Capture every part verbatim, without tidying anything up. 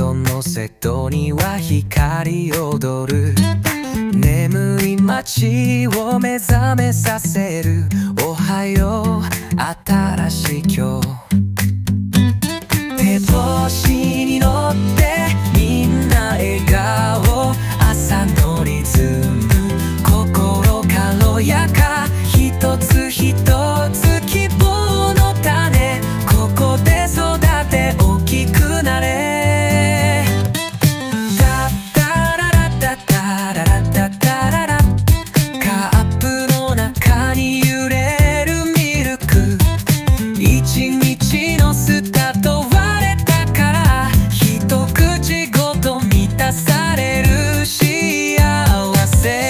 その瀬戸には光踊る。眠い街を目覚めさせる。おはよう新しい今日。手星に乗ってみんな笑顔。朝のリズム心軽やか。一つ一つ希望の種。ここで育て大きくなれ。タッタララタタララタタララ。カップの中に揺れるミルク。一日のスタート割れたから一口ごと満たされる幸せ。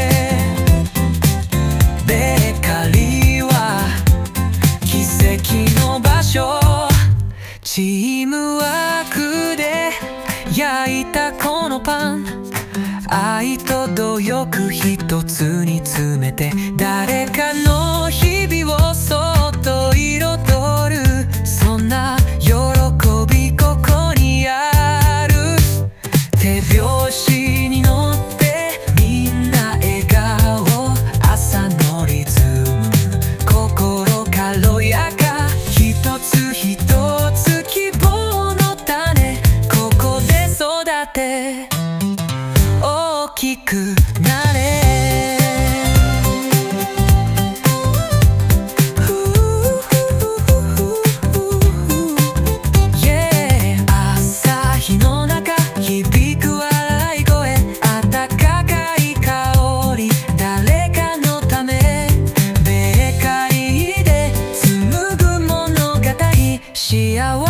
ベーカリーは奇跡の場所。チームワークで焼いたこのパン。愛と努力一つに詰めて誰かの日々をそっと彩る。そんな喜びここにある。手拍子に乗ってみんな笑顔。朝のリズム心軽やか。一つ一つ希望の種。ここで育て大きくなれ。朝日の中響く笑い声。温かい香り誰かのため。ベーカリーで紡ぐ物語。幸